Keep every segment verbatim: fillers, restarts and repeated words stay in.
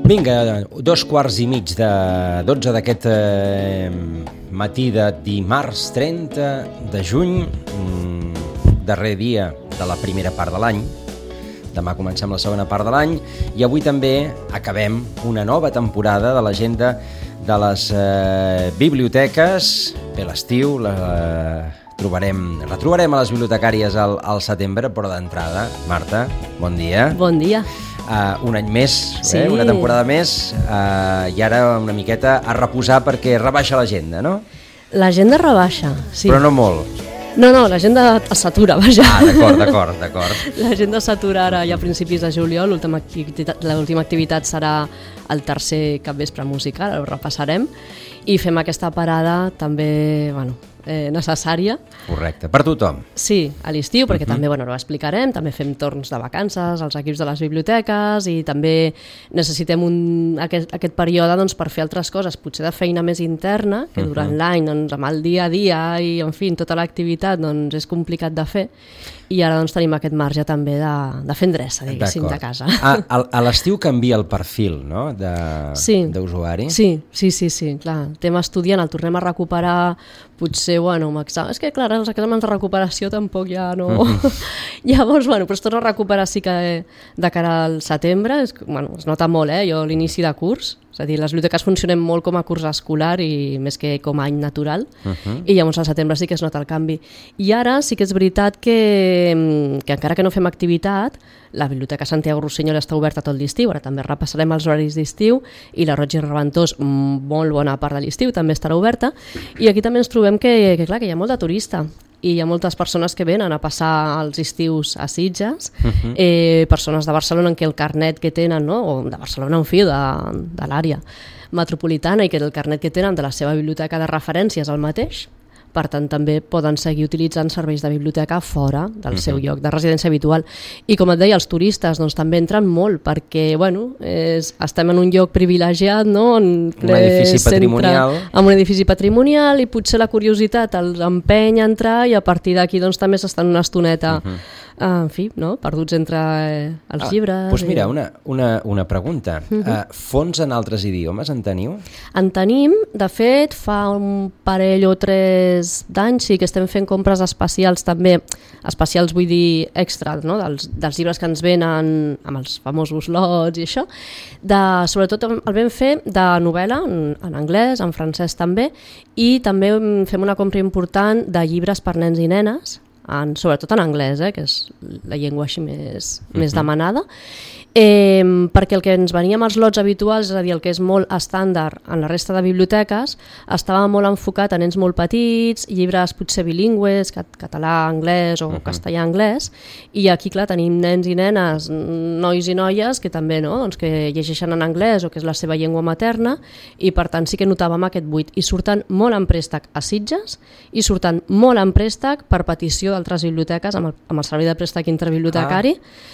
Vinga, dos quarts i mig de dotze d'aquest eh, matí de dimarts trenta de juny, mm, darrer dia de la primera part de l'any. Demà comencem la segona part de l'any i avui també acabem una nova temporada de l'agenda de les eh, biblioteques. Bé, l'estiu la trobarem, la trobarem a les bibliotecàries al, al setembre, però d'entrada, Marta, bon dia. Bon dia. Uh, un any més, sí. eh? Una temporada més, uh, i ara una miqueta a reposar perquè rebaixa l'agenda, no? L'agenda rebaixa, sí. Però no molt. No, no, l'agenda s'atura, vaja. Ah, d'acord, d'acord, d'acord. L'agenda s'atura ara ja a principis de juliol, l'última activitat, l'última activitat serà el tercer capvespre musical, ho repassarem, i fem aquesta parada també, bueno, eh, necessària. Correcte, per tothom. Sí, a l'estiu, perquè Uh-huh. també, bueno, ho explicarem, també fem torns de vacances als equips de les biblioteques i també necessitem un, aquest, aquest període doncs, per fer altres coses, potser de feina més interna, que durant uh-huh. l'any, doncs, amb el dia a dia i, en fi, tota l'activitat, doncs, és complicat de fer, i ara doncs, tenim aquest marge també de, de fer endreça, diguéssim, de casa. A, a, a l'estiu canvia el perfil, no?, de, sí. d'usuari. Sí, sí, sí, sí, clar. El tema estudiant el tornem a recuperar, potser, bueno, és que, clar, els exàmens de recuperació tampoc ja no... Uh-huh. Llavors, bueno, però es torna a recuperar sí que de cara al setembre, és, bueno, es nota molt, eh, jo l'inici de curs, és a dir, les biblioteques funcionen molt com a curs escolar i més que com a any natural, uh-huh. i llavors al setembre sí que es nota el canvi. I ara sí que és veritat que, que encara que no fem activitat, la Biblioteca Santiago Rossinyol està oberta tot l'estiu, ara també repassarem els horaris d'estiu, i la Roig i Reventós, molt bona part de l'estiu, també estarà oberta, i aquí també ens trobem que, que, clar, que hi ha molt de turista, i hi ha moltes persones que venen a passar els estius a Sitges, uh-huh. eh, persones de Barcelona en què el carnet que tenen, no? O de Barcelona en fi, de, de l'àrea metropolitana, i que el carnet que tenen de la seva biblioteca de referència és el mateix, per tant també poden seguir utilitzant serveis de biblioteca fora del uh-huh. seu lloc de residència habitual. I com et deia, els turistes doncs, també entren molt perquè bueno, és, estem en un lloc privilegiat, no? En un edifici centre, patrimonial. Amb un edifici patrimonial, i potser la curiositat els empeny a entrar, i a partir d'aquí doncs, també s'estan una estoneta uh-huh. en fi, no? Perduts entre eh, els ah, llibres. Doncs mira, i... una, una, una pregunta. Uh-huh. Uh, fons en altres idiomes en teniu? En tenim, de fet, fa un parell o tres d'anys sí que estem fent compres especials també, especials vull dir extra, no? dels, dels llibres que ens venen amb els famosos lots i això, de, sobretot el vam fer de novel·la en, en anglès, en francès també, i també fem una compra important de llibres per nens i nenes, en, sobretot en anglès, eh, que és la llengua així més, uh-huh. més demanada, eh, perquè el que ens venia amb els lots habituals, és a dir, el que és molt estàndard en la resta de biblioteques, estava molt enfocat a nens molt petits, llibres potser bilingües, cat- català, anglès o uh-huh. castellà, anglès, i aquí, clar, tenim nens i nenes, nois i noies, que també, no?, doncs que llegeixen en anglès o que és la seva llengua materna, i per tant sí que notàvem aquest buit, i surten molt en préstec a Sitges, i surten molt en préstec per petició d'altres biblioteques amb el, amb el servei de préstec interbibliotecari, ah.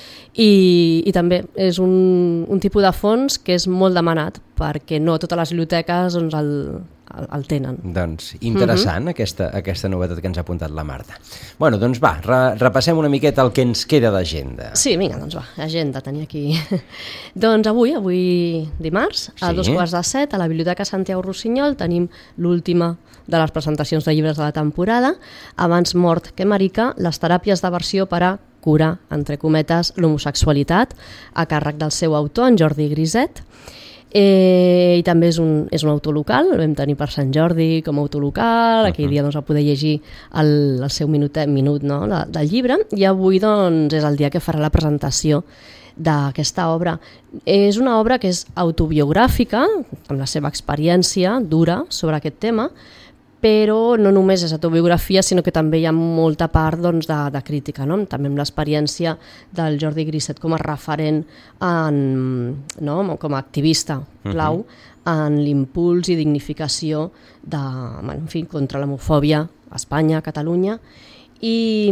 I, i també és un, un tipus de fons que és molt demanat perquè no totes les biblioteques doncs, el, el, el tenen. Doncs interessant, uh-huh. aquesta, aquesta novetat que ens ha apuntat la Marta. Bueno, doncs va, re, repassem una miqueta el que ens queda d'agenda. Sí, vinga, doncs va, agenda, tenia aquí. Doncs avui, avui dimarts, a sí. dos quarts de set, a la Biblioteca Santiago Rossinyol tenim l'última de les presentacions de llibres de la temporada, Abans mort que marica, les teràpies d'aversió per a curar, entre cometes, l'homosexualitat, a càrrec del seu autor, en Jordi Griset. Eh, I també és un, és un autor local, el vam tenir per Sant Jordi com a autor local, aquell dia doncs, va poder llegir el, el seu minutet, minut no, de, del llibre, i avui doncs, és el dia que farà la presentació d'aquesta obra. És una obra que és autobiogràfica, amb la seva experiència dura sobre aquest tema, però no només és autobiografia, sinó que també hi ha molta part doncs, de, de crítica, no? També amb l'experiència del Jordi Griset com a referent, en, no? com a activista clau, uh-huh. en l'impuls i dignificació de, en fi, contra l'homofòbia a Espanya, a Catalunya, I,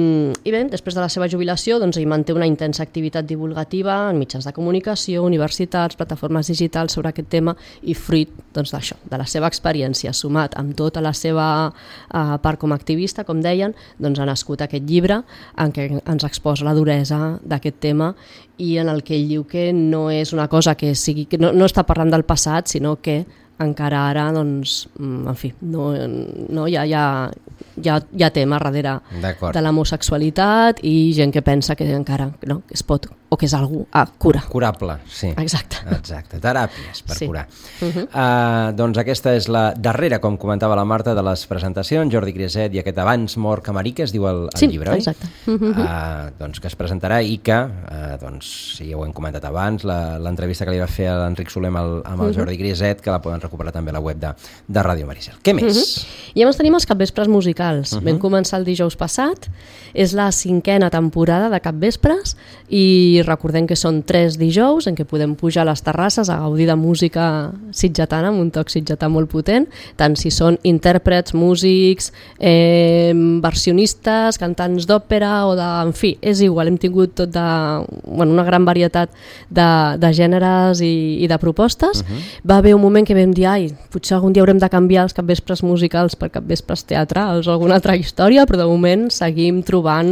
i bé, després de la seva jubilació doncs, ell manté una intensa activitat divulgativa en mitjans de comunicació, universitats, plataformes digitals sobre aquest tema i fruit doncs, d'això, de la seva experiència sumat amb tota la seva uh, part com a activista, com deien, doncs ha nascut aquest llibre en què ens exposa la duresa d'aquest tema i en el que ell diu que no és una cosa que sigui, que no, no està parlant del passat, sinó que encara ara, doncs, en fi, no, no, hi, ha, hi, ha, hi, ha, hi ha tema darrere de l'homosexualitat i gent que pensa que encara no, que es pot o que és algú a cura. Curable, sí. Exacte. Exacte, teràpies per sí. curar. Uh-huh. Uh, doncs aquesta és la darrera, com comentava la Marta, de les presentacions, Jordi Griset i aquest Abans mor que Marica, es diu el, el sí, llibre, oi? Exacte. Uh-huh. Uh, doncs que es presentarà i que, uh, doncs, si ja ho hem comentat abans, l'entrevista que li va fer a l'Enric Solem al, amb el uh-huh. Jordi Griset, que la poden recuperar també a la web de, de Ràdio Maricel. Què més? Uh-huh. I llavors tenim els capvespres musicals. Uh-huh. Vam començar el dijous passat, és la cinquena temporada de capvespres i recordem que són tres dijous en què podem pujar a les terrasses a gaudir de música sitgetana, amb un toc sitgetà molt potent, tant si són intèrprets, músics, eh, versionistes, cantants d'òpera o de... En fi, és igual, hem tingut tot de, bueno, una gran varietat de, de gèneres i, i de propostes. Uh-huh. Va haver un moment que vam dir, ai, potser algun dia haurem de canviar els capvespres musicals per capvespres teatrals o alguna altra història, però de moment seguim trobant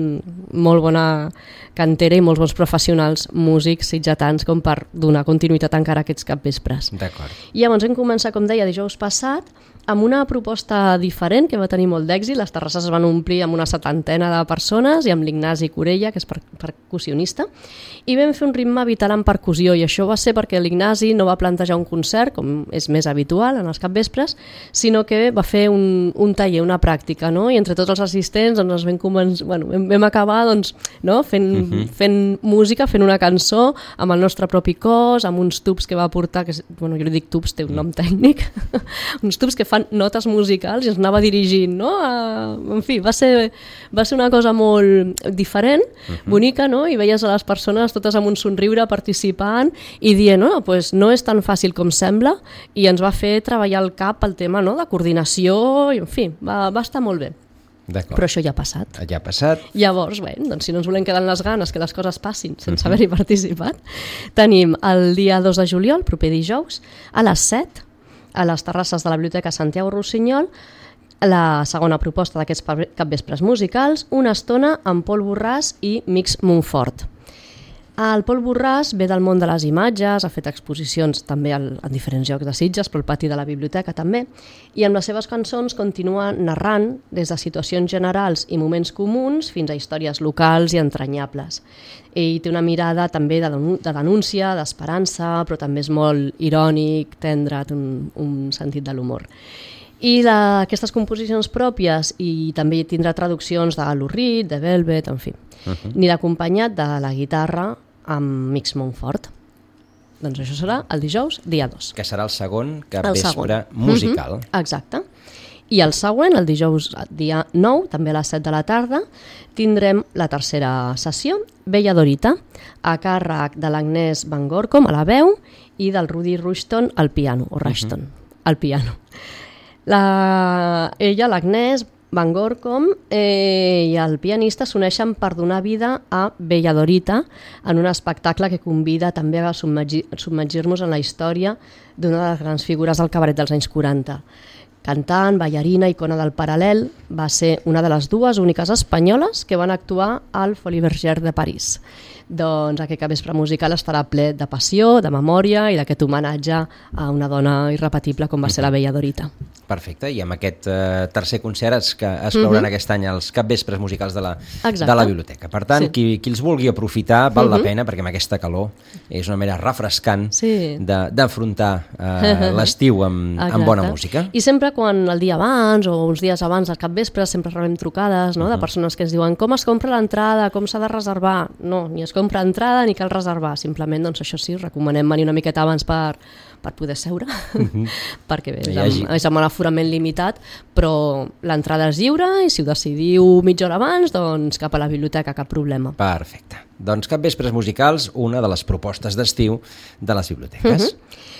molt bona cantera i molts bons professionals músics sitgetans com per donar continuïtat encara a aquests capvespres. D'acord. I llavors vam començar, com deia, dijous passat, amb una proposta diferent que va tenir molt d'èxit. Les terrasses es van omplir amb una setantena de persones i amb l'Ignasi Corella, que és per percussionista, i vam fer un ritme vital en percussió, i això va ser perquè l'Ignasi no va plantejar un concert, com és més habitual en els capvespres, sinó que va fer un, un taller, una pràctica, no? I entre tots els assistents doncs, ens vam, començar, bueno, vam, vam acabar doncs, no? fent, uh-huh. fent música, fent una cançó amb el nostre propi cos, amb uns tubs que va portar, que, bueno, jo li dic tubs, té un nom tècnic, uns tubs que fan notes musicals i ens anava dirigint, no? A, en fi, va ser, va ser una cosa molt diferent, uh-huh. bonica, no? I veies a les persones totes amb un somriure participant i dient, no, pues no és tan fàcil com sembla, i ens va fer treballar al cap el tema, no? De coordinació, i en fi, va, va estar molt bé. Però això ja ha passat. Ja ha passat. Llavors, bé, doncs si no ens volem quedar en les ganes que les coses passin sense uh-huh. haver-hi participat, tenim el dia dos de juliol, proper dijous, a les set, a les terrasses de la Biblioteca Santiago Rossinyol, la segona proposta d'aquests capvespres musicals, una estona amb Pol Borràs i Mix Montfort. El Pol Borràs ve del món de les imatges, ha fet exposicions també en diferents llocs de Sitges, però al pati de la biblioteca també, i amb les seves cançons continua narrant des de situacions generals i moments comuns fins a històries locals i entranyables. Ell té una mirada també de denúncia, d'esperança, però també és molt irònic, tendre, té un, un sentit de l'humor. I la, aquestes composicions pròpies i també tindrà traduccions de Lou-Reed, de Velvet, en fi. Uh-huh. Ni d'acompanyat de la guitarra amb Mix Montfort. Doncs això serà el dijous, dia dos. Que serà el segon capvespre musical. Uh-huh. Exacte. I el següent, el dijous, dia nou, també a les set de la tarda, tindrem la tercera sessió, Bella Dorita, a càrrec de l'Agnès Van Gorcom a la veu i del Rudy Rushton al piano, o Rushton, uh-huh. al piano. La, ella, l'Agnès Van Gorcom eh, i el pianista s'uneixen per donar vida a Bella Dorita en un espectacle que convida també a submergir, submergir-nos en la història d'una de les grans figures del cabaret dels anys quaranta. Cantant, ballarina, icona del paral·lel, va ser una de les dues úniques espanyoles que van actuar al Folies Bergère de París. Doncs aquest capvespre musical estarà ple de passió, de memòria i d'aquest homenatge a una dona irrepetible com va ser la Bella Dorita. Perfecte, i amb aquest eh, tercer concert es, que es clouran uh-huh. aquest any els capvespres musicals de la, de la biblioteca. Per tant, sí. qui, qui els vulgui aprofitar val uh-huh. la pena, perquè amb aquesta calor és una manera refrescant sí. d'afrontar eh, l'estiu amb, amb bona música. I sempre quan el dia abans o uns dies abans del capvespre sempre rebem trucades, no? uh-huh. de persones que ens diuen com es compra l'entrada, com s'ha de reservar. No, ni es compra entrada ni cal reservar, simplement, doncs això sí, recomanem venir una miqueta abans per, per poder seure, uh-huh. perquè bé, és, amb, és amb l'aforament limitat, però l'entrada és lliure i si ho decidiu mitja hora abans, doncs cap a la biblioteca, cap problema. Perfecte. Doncs capvespres musicals, una de les propostes d'estiu de les biblioteques. Uh-huh.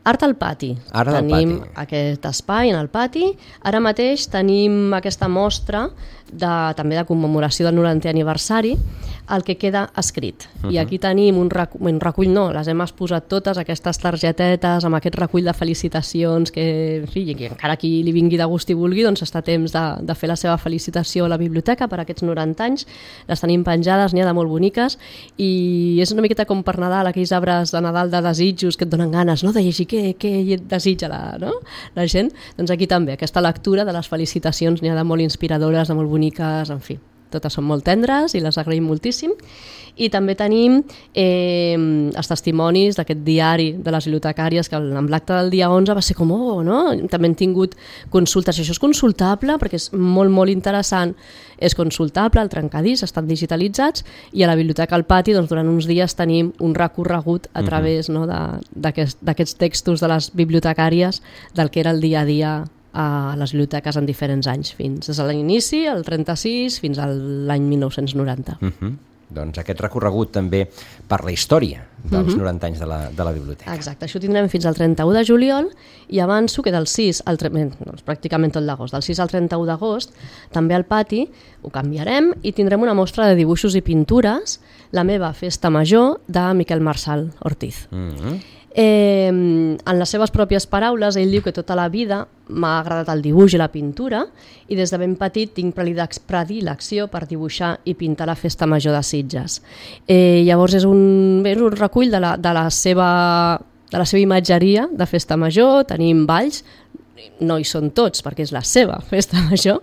Art al pati. Art al tenim pati. aquest espai en el pati. Ara mateix tenim aquesta mostra de, també de commemoració del norantè aniversari, el que queda escrit. Uh -huh. I aquí tenim un recull, un recull no, les hem exposat totes, aquestes targetetes amb aquest recull de felicitacions que, en fi, que encara qui li vingui de gust i vulgui, doncs està a temps de, de fer la seva felicitació a la biblioteca per aquests noranta anys. Les tenim penjades, n'hi ha de molt boniques, i és una miqueta com per Nadal, aquells arbres de Nadal de desitjos que et donen ganes, no?, de llegir què, què desitja la, no? la gent. Doncs aquí també, aquesta lectura de les felicitacions n'hi ha de molt inspiradores, de molt boniques, en fi, totes són molt tendres i les agraïm moltíssim. I també tenim eh, els testimonis d'aquest diari de les bibliotecàries, que amb l'acte del dia onze va ser com, oh, no? També hem tingut consultes, això és consultable perquè és molt, molt interessant, és consultable, el trencadís, estan digitalitzats, i a la Biblioteca al Pati doncs, durant uns dies tenim un recorregut a través no, d'aquests aquest, textos de les bibliotecàries del que era el dia a dia a les biblioteques en diferents anys, fins des de l'inici, el trenta-sis, fins a l'any mil nou-cents noranta. Uh-huh. Doncs aquest recorregut també per la història dels uh-huh. noranta anys de la, de la biblioteca. Exacte, això ho tindrem fins al trenta-u de juliol, i avanço que del sis al doncs, pràcticament tot l'agost, del sis al trenta-u d'agost, també al pati ho canviarem i tindrem una mostra de dibuixos i pintures, la meva festa major, de Miquel Marçal Ortiz. Uh-huh. Eh, en les seves pròpies paraules, ell diu que tota la vida m'ha agradat el dibuix i la pintura, i des de ben petit tinc predilecció per dibuixar i pintar la festa major de Sitges. Eh, llavors és un, és un recull de la, de, la seva, de la seva imatgeria de festa major. Tenim balls, no hi són tots perquè és la seva festa major,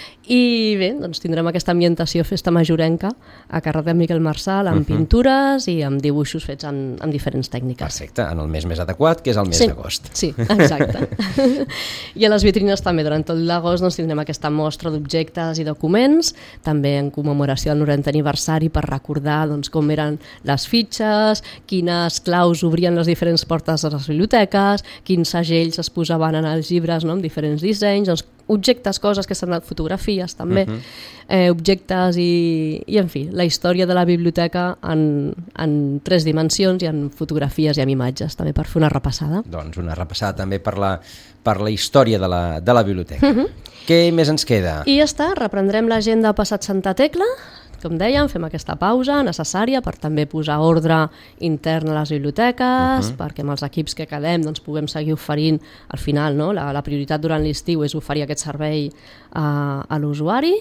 i bé, doncs tindrem aquesta ambientació festa majorenca a càrrec de Miquel Marçal, amb uh-huh. pintures i amb dibuixos fets amb, amb diferents tècniques. Perfecte, en el mes més adequat, que és el mes sí, d'agost. Sí, exacte. I a les vitrines també, durant tot l'agost, doncs, tindrem aquesta mostra d'objectes i documents, també en commemoració del norantè aniversari, per recordar doncs, com eren les fitxes, quines claus obrien les diferents portes de les biblioteques, quins segells es posaven en els llibres, no?, amb diferents dissenys, doncs, objectes, coses que s'han anat, fotografies també, uh-huh. eh, objectes i, i en fi, la història de la biblioteca en, en tres dimensions i en fotografies i en imatges, també per fer una repassada. Doncs una repassada també per la, per la història de la, de la biblioteca. Uh-huh. Què més ens queda? I ja està, reprendrem l'agenda passat Santa Tecla. Com dèiem, fem aquesta pausa necessària per també posar ordre intern a les biblioteques, uh-huh. perquè amb els equips que quedem doncs, puguem seguir oferint, al final, no? la, la prioritat durant l'estiu és oferir aquest servei a, a l'usuari,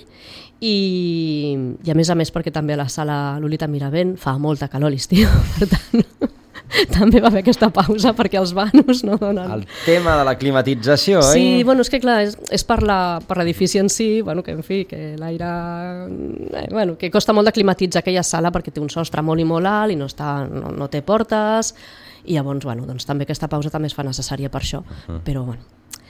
i, i a més a més perquè també a la sala Lolita Miravent fa molta calor a l'estiu, per tant també va haver aquesta pausa perquè els vanos no donen... El tema de la climatització, sí, eh? Sí, bueno, és que clar, és, és per la, per l'edifici en si, bueno, que en fi, que l'aire... Eh, bueno, que costa molt de climatitzar aquella sala perquè té un sostre molt i molt alt i no, està, no, no té portes, i llavors, bueno, doncs també aquesta pausa també es fa necessària per això, uh-huh. però bueno...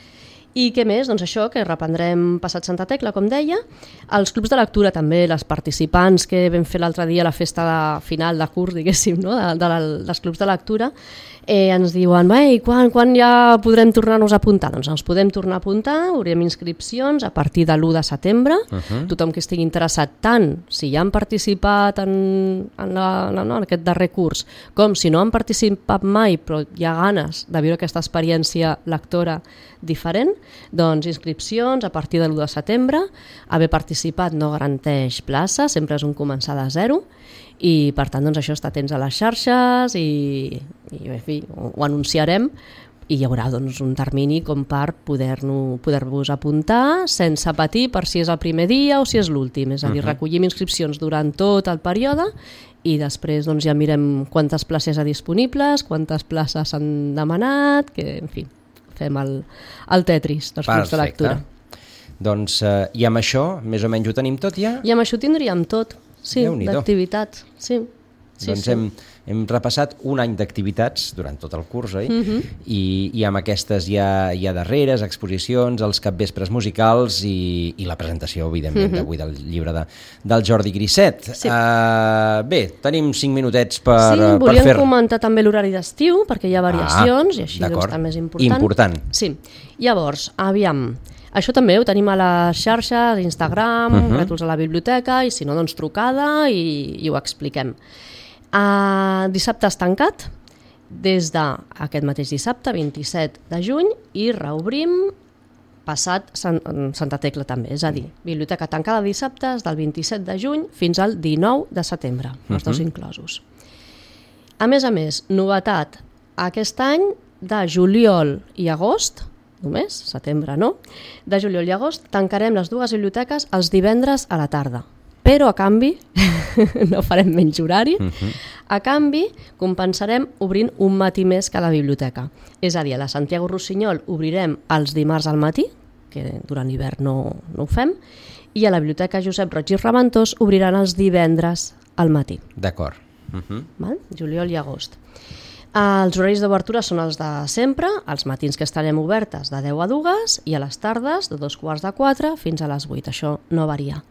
I què més? Doncs això, que reprendrem passat Santa Tecla, com deia. Els clubs de lectura també, les participants que vam fer l'altre dia a la festa de final de curs, diguéssim, no? de, de, dels clubs de lectura, eh, ens diuen, ei, quan, quan ja podrem tornar-nos a apuntar? Doncs ens podem tornar a apuntar, haurem inscripcions a partir de l'u de setembre. Uh-huh. Tothom que estigui interessat, tant si ja han participat en, en, la, no, en aquest darrer curs, com si no han participat mai però hi ha ganes de viure aquesta experiència lectora diferent, doncs inscripcions a partir de l'u de setembre. Haver participat no garanteix plaça, sempre és un començar de zero, i per tant doncs, això està atents a les xarxes i, i en fi, ho, ho anunciarem, i hi haurà doncs, un termini com per poder-vos poder apuntar sense patir per si és el primer dia o si és l'últim, és a dir, recollim inscripcions durant tot el període i després doncs, ja mirem quantes places hi ha disponibles, quantes places s'han demanat, que en fi, fem el, el Tetris dels clubs de lectura. Doncs, eh, i amb això, més o menys ho tenim tot ja? I amb això tindríem tot, sí, d'activitats. Sí, sí, doncs sí. Hem, hem repassat un any d'activitats durant tot el curs, oi? Uh-huh. I, i amb aquestes hi ha, hi ha darreres, exposicions, els capvespres musicals i, i la presentació, evidentment, uh-huh. d'avui del llibre de, del Jordi Grisset. Sí. Uh, bé, tenim cinc minutets per, sí, per volíem fer... comentar també l'horari d'estiu, perquè hi ha variacions, ah, i així doncs, també és important. Important. Sí, llavors, aviam... Això també ho tenim a les xarxes, Instagram, uh-huh. rètols a la biblioteca, i si no, doncs trucada i, i ho expliquem. Uh, dissabte és tancat, des d'aquest mateix dissabte, vint-i-set de juny, i reobrim passat Sant, Santa Tecla també, és a dir, biblioteca tancada dissabtes del vint-i-set de juny fins al dinou de setembre, els dos inclosos. A més a més, novetat, aquest any de juliol i agost, només, setembre no, de juliol i agost tancarem les dues biblioteques els divendres a la tarda, però a canvi, no farem menys horari, uh-huh. a canvi compensarem obrint un matí més cada biblioteca. És a dir, a la Santiago Rossinyol obrirem els dimarts al matí, que durant l'hivern no, no ho fem, i a la biblioteca Josep Roig i Raventós obriran els divendres al matí. D'acord. Uh-huh. Val? Juliol i agost. Els horaris d'obertura són els de sempre, els matins que estarem obertes de deu a dues i a les tardes de dos quarts de quatre fins a les vuit. Això no varia.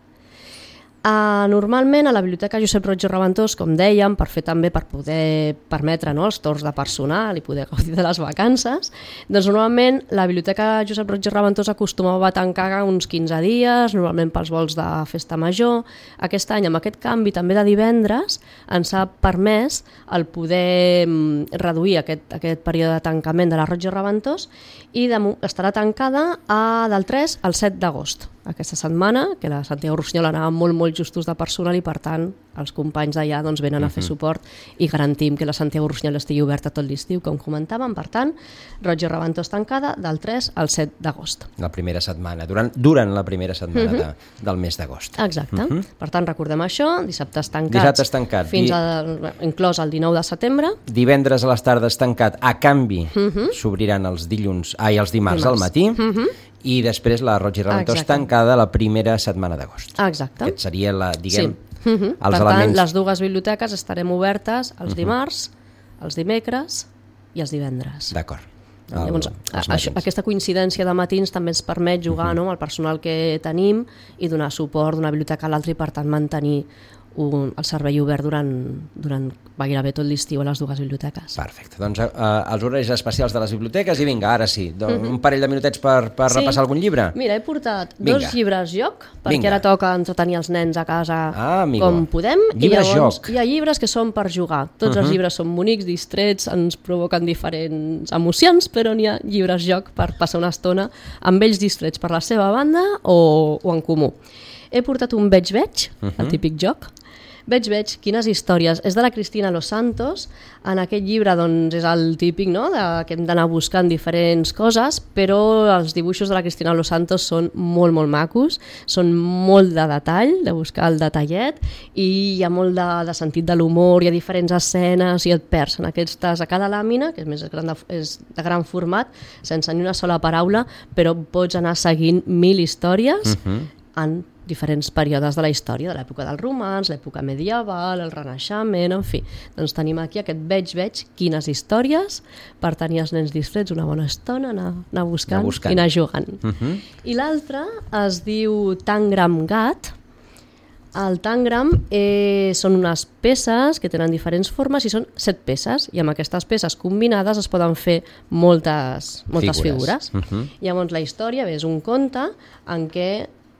Uh, normalment a la biblioteca Josep Roig i Raventós, com dèiem, per fer també per poder permetre, no, els torns de personal i poder gaudir de les vacances, doncs normalment la biblioteca Josep Roig i Raventós acostumava a tancar uns quinze dies, normalment pels vols de festa major. Aquest any, amb aquest canvi també de divendres, ens ha permès el poder reduir aquest, aquest període de tancament de la Roig i Raventós, i de, estarà tancada a, del tres al set d'agost. Aquesta setmana, que la Santiago Rossinyol anava molt, molt justos de personal i, per tant, els companys d'allà doncs, venen a fer suport i garantim que la Santiago Rossinyol estigui oberta tot l'estiu, com comentàvem. Per tant, Roig i Raventós tancada del tres al set d'agost. La primera setmana, durant, durant la primera setmana uh-huh. de, del mes d'agost. Exacte. Uh-huh. Per tant, recordem això, dissabtes tancats, dissabtes tancat, fins a, inclòs el dinou de setembre. Divendres a les tardes tancat, a canvi uh-huh. s'obriran els dilluns, ai, els dimarts, dimarts. al matí. Uh-huh. I després la Roig i Raventós tancada la primera setmana d'agost. Exacte. Aquest seria, la, diguem, sí. uh-huh. els per elements... tant, les dues biblioteques estarem obertes els dimarts, uh-huh. els dimecres i els divendres. D'acord. El, Llavors, això, aquesta coincidència de matins també ens permet jugar uh-huh. no, amb el personal que tenim i donar suport d'una biblioteca a l'altra i, per tant, mantenir un, el servei obert durant, durant gairebé tot l'estiu a les dues biblioteques. Perfecte. Doncs uh, els horaris especials de les biblioteques i vinga, ara sí, doncs, uh-huh. un parell de minutets per, per sí. repassar algun llibre. Mira, he portat vinga. dos llibres joc, perquè vinga. ara toca entretenir els nens a casa ah, com podem. Llibres I llavors, joc. Hi ha llibres que són per jugar. Tots uh-huh. els llibres són bonics, distrets, ens provoquen diferents emocions, però n'hi ha llibres joc per passar una estona amb ells distrets per la seva banda o, o en comú. He portat un Veig Veig, uh-huh. el típic joc. Veig, veig, quines històries. És de la Cristina Los Santos. En aquest llibre doncs, és el típic, no?, de, que hem d'anar buscant diferents coses, però els dibuixos de la Cristina Los Santos són molt, molt macos, són molt de detall, de buscar el detallet, i hi ha molt de, de sentit de l'humor, hi ha diferents escenes i et perds en aquestes, a cada làmina, que és més gran de, és de gran format, sense ni una sola paraula, però pots anar seguint mil històries uh-huh. en diferents períodes de la història, de l'època dels romans, l'època medieval, el renaixement, en fi. Doncs tenim aquí aquest Veig, veig, quines històries per tenir els nens distrets una bona estona, anar, anar, buscant, anar buscant i anar jugant. Uh-huh. I l'altre es diu Tangram Gat. El Tangram eh, són unes peces que tenen diferents formes i són set peces, i amb aquestes peces combinades es poden fer moltes, moltes figures. figures. Uh-huh. Llavors la història bé, és un conte en què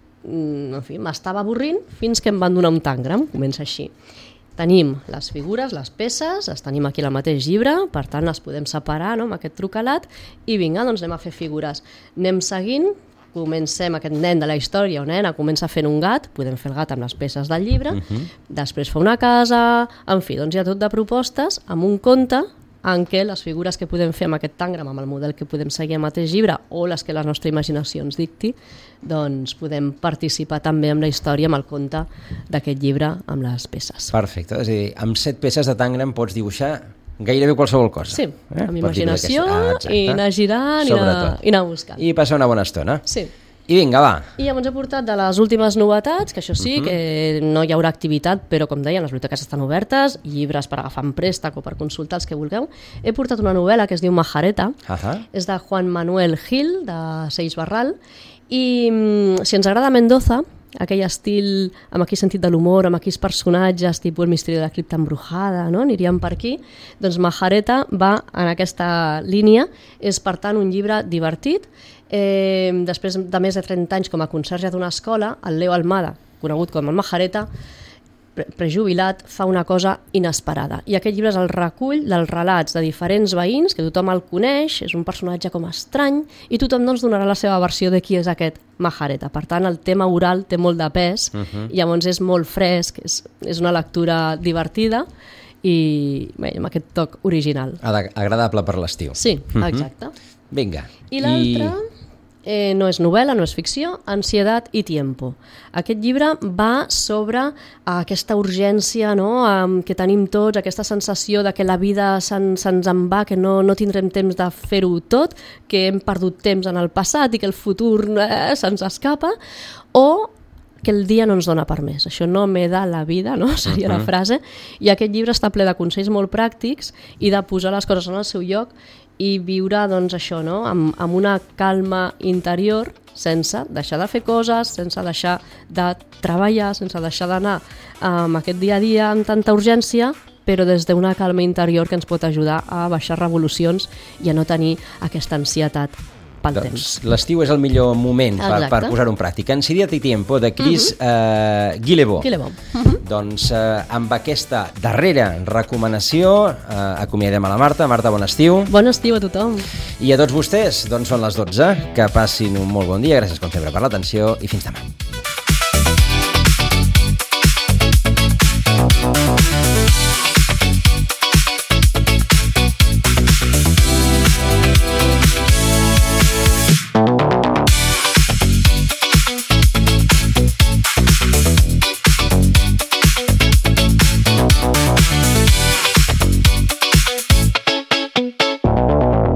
en fi, m'estava avorrint fins que em van donar un tangram, comença així. Tenim les figures, les peces, les tenim aquí al mateix llibre, per tant les podem separar, no?, amb aquest trucalat, i vinga, doncs anem a fer figures. Anem seguint, comencem aquest nen de la història o nena comença fent un gat, podem fer el gat amb les peces del llibre, uh-huh. després fa una casa, en fi, doncs hi ha tot de propostes amb un conte en què les figures que podem fer amb aquest tangram, amb el model que podem seguir al mateix llibre o les que la nostra imaginació ens dicti, doncs podem participar també amb la història, amb el conte d'aquest llibre, amb les peces. Perfecte, és a dir, amb set peces de tangram pots dibuixar gairebé qualsevol cosa. Sí, eh? amb imaginació ah, i anar girant i anar, i anar buscant. I passar una bona estona. Sí. I vinga, va. I llavors he portat de les últimes novetats, que això sí, uh-huh. que no hi haurà activitat, però com deia, les biblioteques estan obertes, llibres per agafar en préstec o per consultar els que vulgueu. He portat una novel·la que es diu Majareta, uh-huh. és de Juan Manuel Gil, de Seix Barral, i si ens agrada Mendoza, aquell estil amb aquell sentit de l'humor, amb aquells personatges tipus El misteri de la cripta embrujada, no? Aniríem per aquí, doncs Majareta va en aquesta línia, és per tant un llibre divertit. Eh, després de més de trenta anys com a conserge d'una escola, el Leo Almada, conegut com el Majareta, prejubilat, fa una cosa inesperada. I aquest llibre és el recull dels relats de diferents veïns, que tothom el coneix, és un personatge com estrany, i tothom doncs, donarà la seva versió de qui és aquest Majareta. Per tant, el tema oral té molt de pes, uh-huh. i llavors és molt fresc, és, és una lectura divertida, i bé, amb aquest toc original. Agradable per l'estiu. Sí, exacte. Uh-huh. Vinga. I l'altre... I... Eh, no és novel·la, no és ficció, Ansiedad y tiempo. Aquest llibre va sobre aquesta urgència, no?, um, que tenim tots, aquesta sensació de que la vida se'ns se en va, que no, no tindrem temps de fer-ho tot, que hem perdut temps en el passat i que el futur eh, se'ns escapa, o que el dia no ens dona per més. Això no me da la vida, no? Seria uh-huh. la frase. I aquest llibre està ple de consells molt pràctics i de posar les coses en el seu lloc i viure, doncs, això, no?, amb, amb una calma interior, sense deixar de fer coses, sense deixar de treballar, sense deixar d'anar amb aquest dia a dia amb tanta urgència, però des d'una calma interior que ens pot ajudar a baixar revolucions i a no tenir aquesta ansietat pel doncs, temps. L'estiu és el millor moment per, per posar-ho en pràctica. Ansiedad y tiempo, de Chris uh-huh. eh, Guillebeau. Guillebeau. Uh-huh. Doncs eh, amb aquesta darrera recomanació eh, acomiadem a la Marta. Marta, bon estiu. Bon estiu a tothom. I a tots vostès, doncs són les dotze. Que passin un molt bon dia. Gràcies com sempre per l'atenció i fins demà.